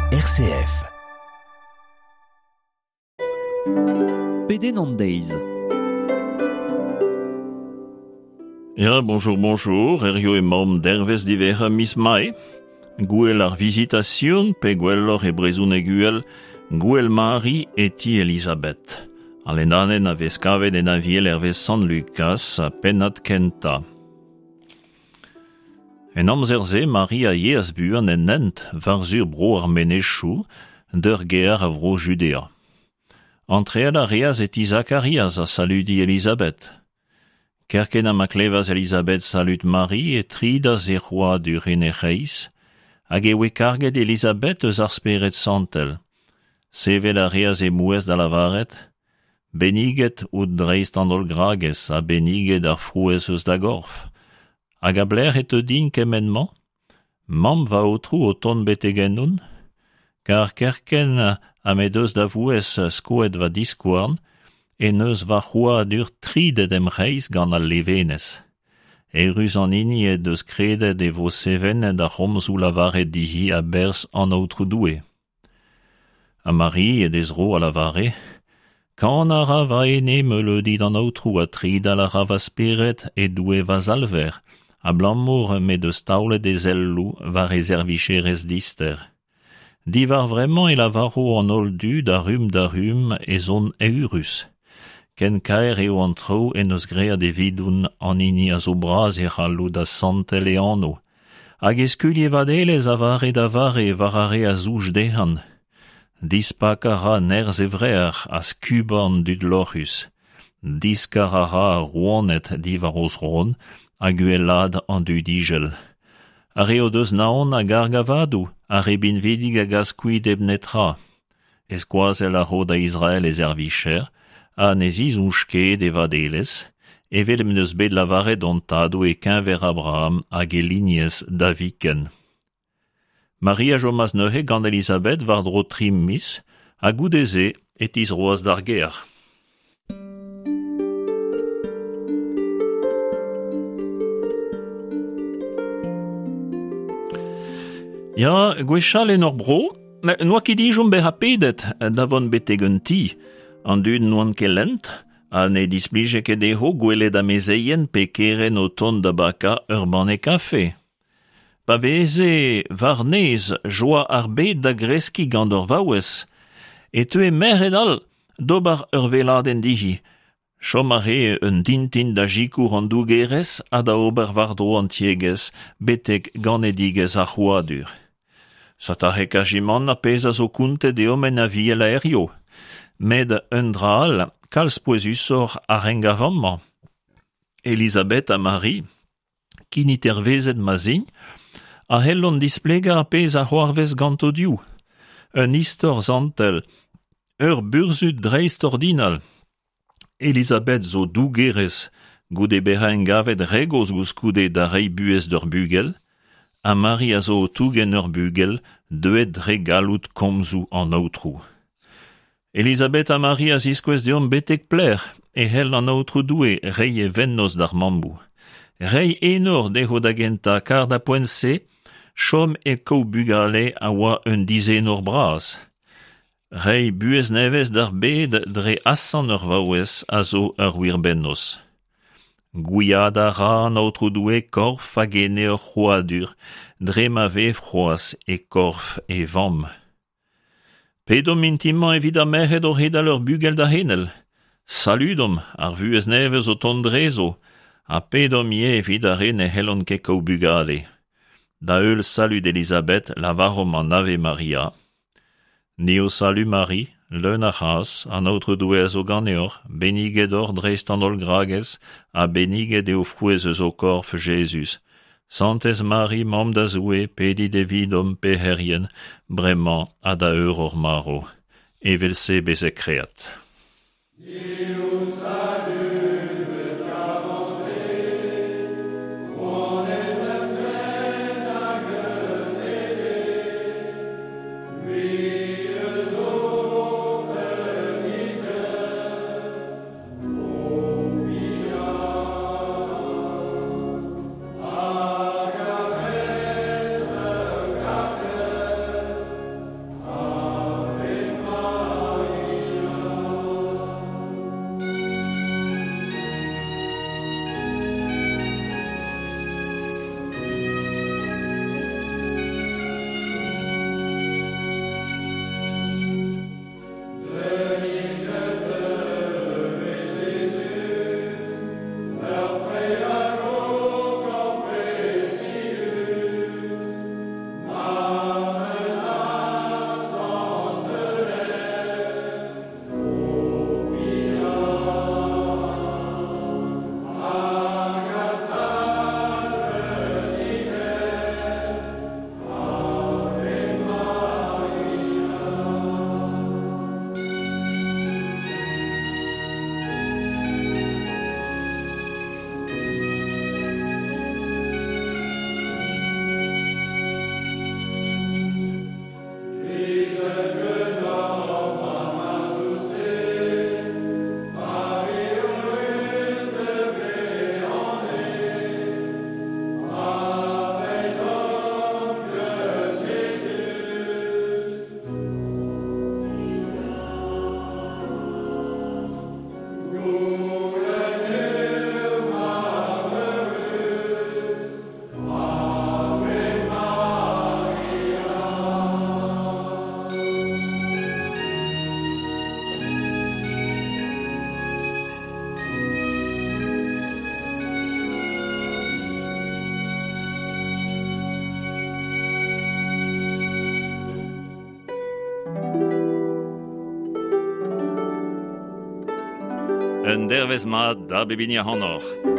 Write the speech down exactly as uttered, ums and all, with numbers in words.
R C F. Pédénandeiz. Ja, bonjour, bonjour. Erio e mom dervez divera mis mai. Gouel ar visitation, pe gwellor e brezoun e guel, Gouel Marie eti Elisabeth. Al enanen a vez kavet en aviel ervez San Lucas a pennad kenta. En amzerze Marie a yeaz buan en nent varzur bro ar menechou d'ur ger a vro Judea. Entreal a reaz eti Zacharias a saludi Elisabeth. Kerken a maklevaz Elisabeth salut Marie et tridas e roi du renecheiz, hag e we karget Elisabeth eus ar speret santel. Sevel a reaz e mouez da lavaret, beniget out dreist an ol grages a beniget ar frouez eus da gorf. Hag a bler et din kemenman, mam va otrou o ton betegenoun, kar kerken a med eus da vouez skoet va diskouarn, en eus va c'hoa dur tridet emreiz gant al levenez. E ruz an ini e deus kredet e vo sevenet a c'homzou lavaret dihi a bers an outrou doue. A Marie e dez ro a lavare, kan a ra va ene meulodit an outrou a tridal a ra va speret e doue va zalver, a blammour met deus taoulet e zellou va rezervicherez dister. Divar vremañ e lavaro an ol du da rum da rum e zon eurus. Ken kaer eo an tro en eus gread e vidoun an ini a zo braz e c'hallo da santel e anno. Hag eskulie vadelez a vare da vare var are a zouj dehan. Dispak a ra nerz e vrer a skuban dud lorus. Diskar a ra a rouanet divar oz ron, a guelad an du digel. Ar eo deus naon a gargavadou, a rebin vedig a gaskouid ebnetra. Eskouazel a ro da Israel e zervicher, a neziz ouchket e vadelez, e velem neus bet lavaret ontado e kinver Abraham hag e lignez da viken. Maria jomaz neuze gant Elisabeth var dro trim mis, a goudeze et iz roaz d'ar ger. Ja, gwechal en ur bro, noa ki dijom be hapedet davon betegen ti, an dud noan kelent, a ne displije ket deho gwelet a mezeien pe keren o ton da baka ur ban e kafe. Pa veze varnez joa ar bet da greski gant ur vaouez, e teu e mer edal dobar ur veladen dihi, chom a re un dintin da jikour an dougerez a da ober vardro an tiegez betek ganedigez a c'hoadur. Sata hekajiman a pez a zo kounte de omen a viel aerio, med un dral kalz poezusor a rengavamman. Elisabeth a Marie, kinit er vezet ma zign, a hellon displega a pez a c'hoarvez ganto diou. Un istor zantel, ur burzut dreist ordinal. Elisabeth zo dougerez, goude beren gavet regoz gouskoude da rei buez d'ur bugel, a Marie a zo tougen ur bugel, deuet dre galout komzou an outrou. Elisabeth a Marie a ziskwez deom betek pler, e hel an outrou doue rei e vennos d'ar mambou. Rei enor deho da genta kar da poense, chom e kou bugale a oa un dizenor braz. Rei buez nevez d'ar bed dre assan ur vaouez a zo ur wirbennos. Gouiad a ra an outrou doue korf hag ene ur c'hoadur, dre ma vev c'hoaz e korf e vam. Pedom intimman evit a merc'hed o redal ur bugel da henel. Saludom, ar vuez nevez o ton drezo, a pedom ie evit a re ne hellon ket kou bugale. Da eul salud Elisabeth lavarom an Ave Maria. Ni o salu Marie, leun a c'has, an outre doue a zo ganeor, beniget or dreist an ol grages, a beniget eo frouez eus o korf Jesus. Santez Marie, mam da zoue, pedi de vidom pe herien, bremañ a da eur or maro. Evel se beze kreat. un dervez mat da bebinia honor.